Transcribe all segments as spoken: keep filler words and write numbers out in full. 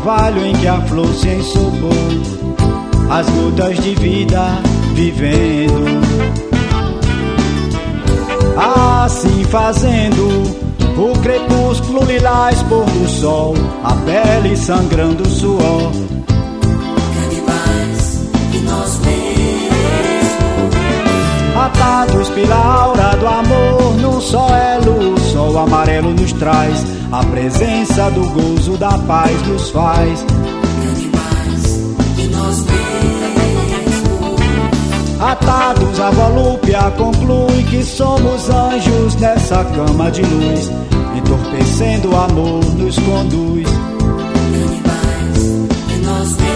orvalho em que a flor se ensopou, as gotas de vida vivendo. Assim fazendo, o crepúsculo lilás pôr do sol, a pele sangrando o suor. Canibais de nós mesmos, Atados pela aura do amor, num só elo, o sol amarelo nos traz, a presença do gozo da paz nos faz. canibais de nós mesmos, Atados à volúpia, conclui que somos anjos nessa cama de luz, entorpecendo o amor nos conduz. canibais de nós mesmos.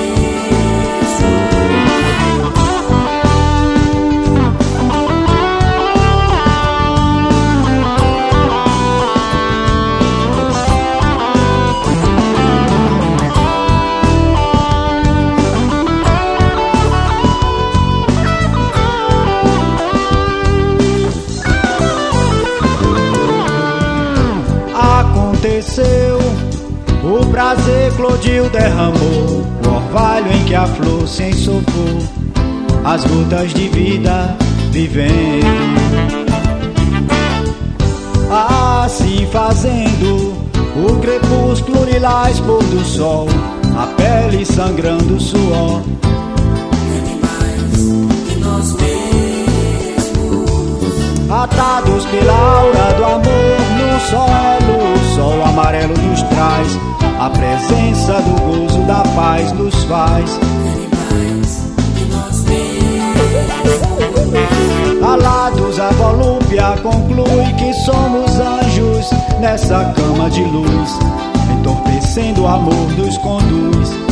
Aconteceu, o prazer eclodiu, derramou o orvalho em que a flor se ensopou, as gotas de vida vivendo. Assim fazendo, o crepúsculo lilás pôr do sol, a pele sangrando o suor. Canibais de nós mesmos, Atados pela aura do amor, num só elo, o sol amarelo nos traz, a presença do gozo da paz nos faz. canibais de nós mesmos. Alados a volúpia, conclui que somos anjos nessa cama de luz, entorpecendo o amor nos conduz.